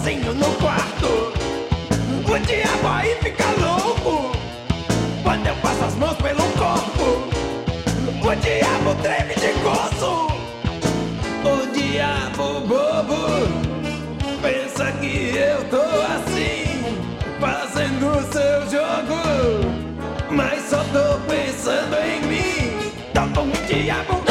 sozinho no quarto. O diabo aí fica louco quando eu passo as mãos pelo corpo. O diabo treme de gozo. O diabo bobo pensa que eu tô assim, fazendo o seu jogo, mas só tô pensando em mim. Toca um diabo